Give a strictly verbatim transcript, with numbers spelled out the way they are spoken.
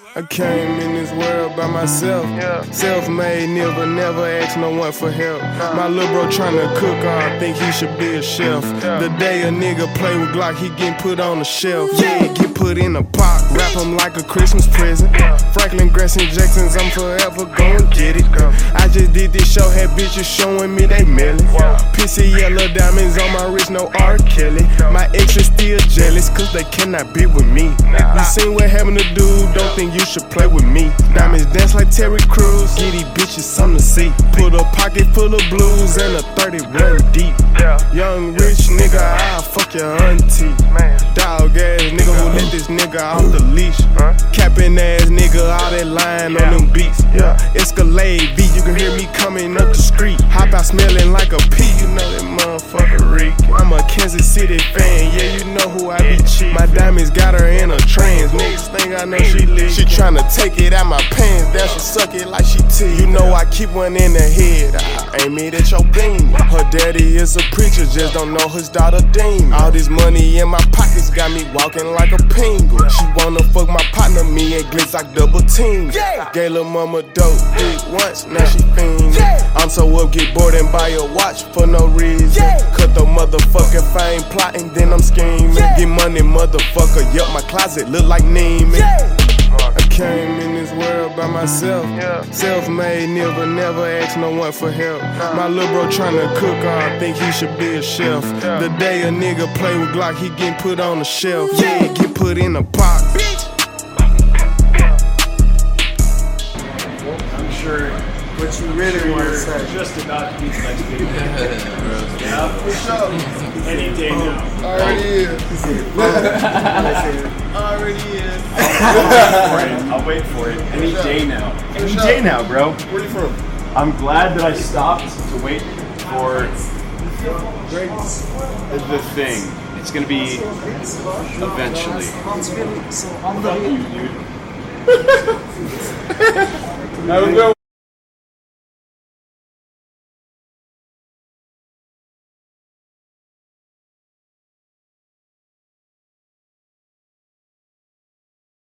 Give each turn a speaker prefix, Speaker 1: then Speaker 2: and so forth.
Speaker 1: I came in this world by myself. Yeah. Self-made, never, never asked no one for help. Nah. My little bro tryna cook, I think he should be a chef. Yeah. The day a nigga play with Glock, he getting put on the shelf. Yeah, get put in a pot, wrap him like a Christmas present. Yeah. Franklin Grayson Jackson's, I'm forever gon' get it. Yeah. I just did this show, had bitches showing me they melon. Yeah. Pissy yellow diamonds on my wrist, no R. Kelly. Yeah. My ex is still jealous, cause they cannot be with me. Nah. You seen what happened to dude, don't think you should play with me. Diamonds dance like Terry Crews, give these bitches something to see. Put a pocket full of blues and a thirty run deep. Yeah. Young rich nigga, I'll fuck your auntie. Man. Dog ass nigga who let this nigga off the leash. Huh? Capping ass nigga, all that line yeah. on them beats. Yeah. Escalade V, you can hear me coming up the street. Hop out smelling like a pea, you know that motherfucker reek. I'm a Kansas City fan, yeah, you know who I be cheap. My diamonds got her in a trance, next thing I know she lit. She tryna take it out my pants, then she suck it like she tea. You know I keep one in the head, I aim it at your beam. Her daddy is a preacher, just don't know his daughter Dean. All this money in my pockets got me walking like a penguin. She wanna fuck my partner, me and Glitz like double team. Yeah. Gay lil' mama dope dick once, now she fiendin'. Yeah. I'm so up, get bored and buy a watch for no reason. Yeah. Cut the motherfucking fame plotting, then I'm scheming. Yeah. Get money, motherfucker, yup, my closet look like Neiman. Yeah. I came in this world by myself. Yeah. Self-made, never, never asked no one for help. Nah. My little bro tryna cook, I think he should be a chef. Yeah. The day a nigga play with Glock, he getting put on the shelf. Yeah, yeah, get put in a pot. Bitch.
Speaker 2: I'm sure what you really want to say. Just about to be the next video. Yeah, for sure. Any day now.
Speaker 1: Already is. Already is.
Speaker 2: I'll wait for it. Any day now. Any day now, bro.
Speaker 1: Where you from?
Speaker 2: I'm glad that I stopped to wait for the thing. It's gonna be eventually. Fuck you, dude. Have a good